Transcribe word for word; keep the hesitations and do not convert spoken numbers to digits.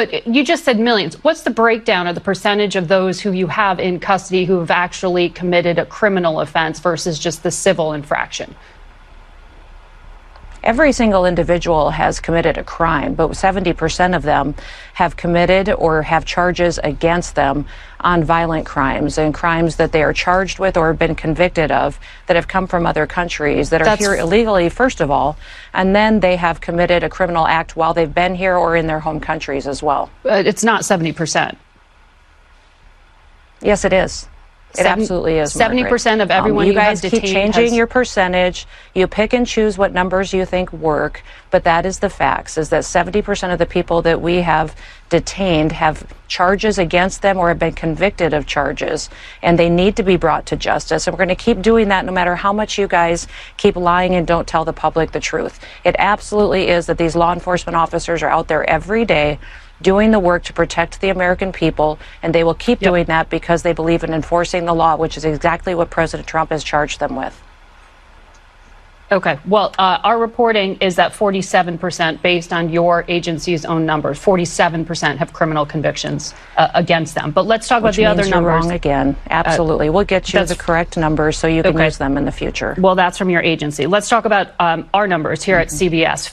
but you just said millions. What's the breakdown of the percentage of those who you have in custody who have actually committed a criminal offense versus just the civil infraction? Every single individual has committed a crime, but seventy percent of them have committed or have charges against them on violent crimes and crimes that they are charged with or have been convicted of that have come from other countries that are That's... here illegally, first of all, and then they have committed a criminal act while they've been here or in their home countries as well. Uh, it's not seventy percent. Yes, it is. It absolutely is. seventy percent of everyone um, you you guys have keep detained changing has... your percentage. You pick and choose what numbers you think work, but that is the facts, is that seventy percent of the people that we have detained have charges against them or have been convicted of charges, and they need to be brought to justice. And we're going to keep doing that no matter how much you guys keep lying and don't tell the public the truth. It absolutely is that these law enforcement officers are out there every day doing the work to protect the American people, and they will keep yep. doing that because they believe in enforcing the law, which is exactly what President Trump has charged them with. Okay. Well, uh, our reporting is that forty-seven percent, based on your agency's own numbers, forty-seven percent have criminal convictions uh, against them. But let's talk Which about the other you're numbers. Wrong again. Absolutely. Uh, we'll get you the correct numbers so you can okay. use them in the future. Well, that's from your agency. Let's talk about um, our numbers here mm-hmm. at C B S.